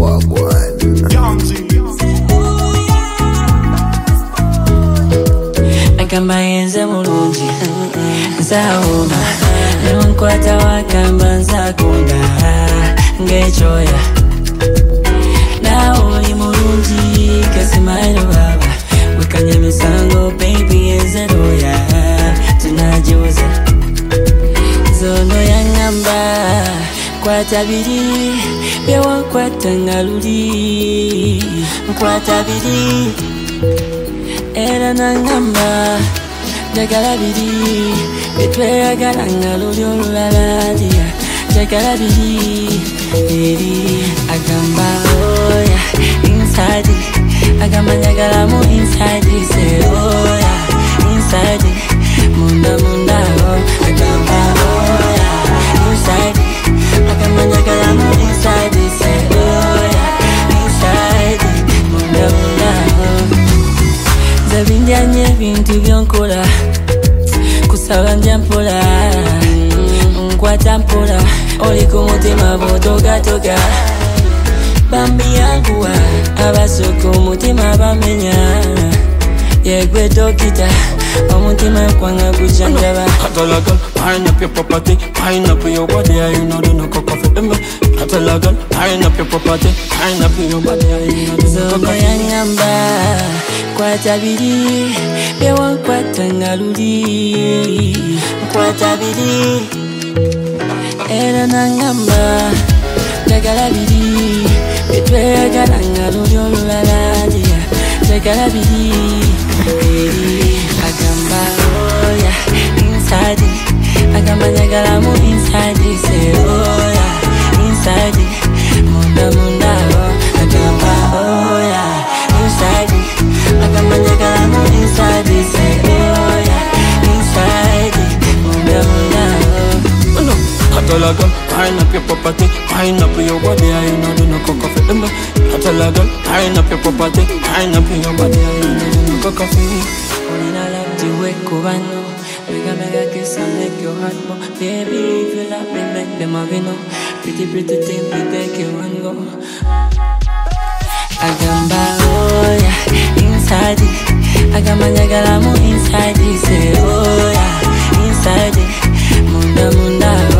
Wagwan. Akamba yenze mulungi nzawuma newankwata wakamba nzakunda ng'ekyoya nawe oli mulungi kasimairo baba wekanya emisango baby yenze looya tunajoza zono yangamba kwata biri byewankwata nga luli nkwata biri era nangamba njagala biri betweyagala nga luli olulala njagala biri eri agamba oya inside agamba njagalamu inside se oya inside munda agamba oya inside agamba njagalamu inside se oya inside munda zabindyanye ebintu byonkola kusaba njampola nkwata mpola oli ku mutima bw'otogatoga bambi yanguwa abasooka omutima bamenya yegwe dokita omutima kwanga gujanjaba Catalagan, pine up your property, pine up your body, you know the no cocoa for them. Catalagan, pine up your property, pine up your body, you know the no zono yangamba kwata biri byewankwata nga luli nkwata biri era nangamba njagala biri betweyagala nga luli olulala njagala biri eri agamba oya inside agamba njagalamu inside se oya inside munda agamba oya inside agamba njagalamu inside se oya inside munda Catalagan, pine up your property, pine up your body, you know the no cocoa for them. Catalagan, pine up your property, pine up your body, you know the no cocoa for them. Onina love the way Cubano. Mega kiss and make your heart go. Baby, if you love me, make them have you know. Pretty thing, we take you and go. Agamba oya inside, agamba njagalamu inside, say oya inside, munda